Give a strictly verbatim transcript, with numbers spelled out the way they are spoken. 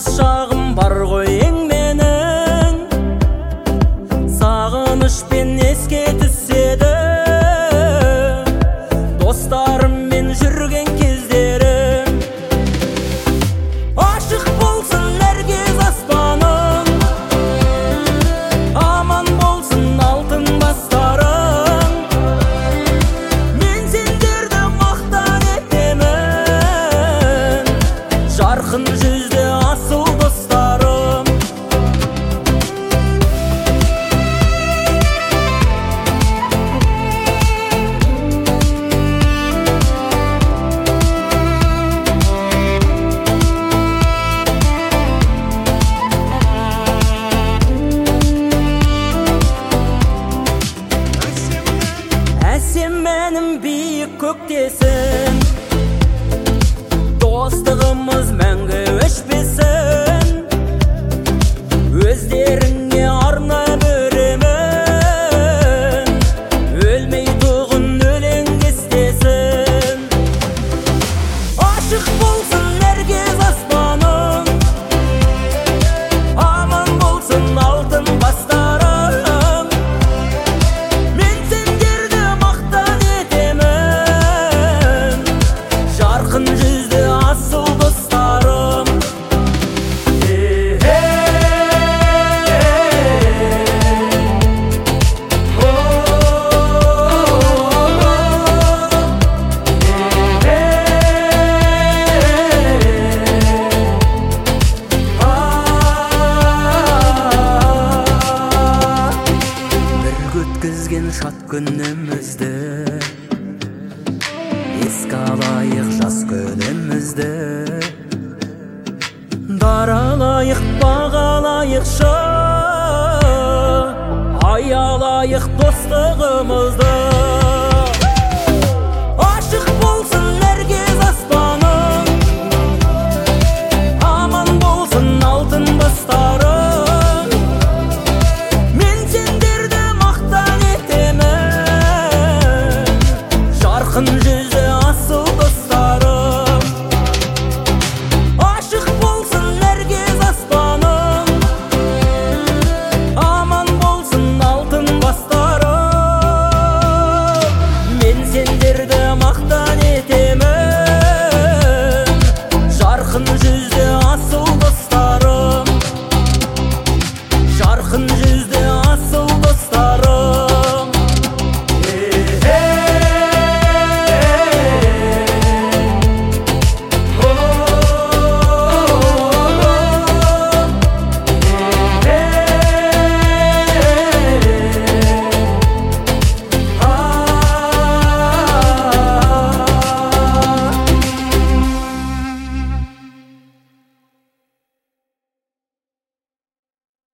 жас шағым бар ғой ең менің, сағынышпен еске түседі достарыммен жүрген кездерім. Ашық болсын әркез аспаның, аман болсын алтын бастарың. Мен сендерді мақтан етемін, жарқын жүзді асыл достарым. Әсем мәнім биік көктесін, достығымыз мәңгі өшпесін. Өздеріңе арнап өремін, өлмей тұғын өлең кестесін. Ашық болсын әркез аспаның, аман болсын алтын бастарың. Мен сендерді мақтан етемін, жарқын жүзді асыл достарым. Бірге өткізген шат күнімізді еске алайық жас күнімізді. Даралайық, бағалайықшы, аялайық достығымызды.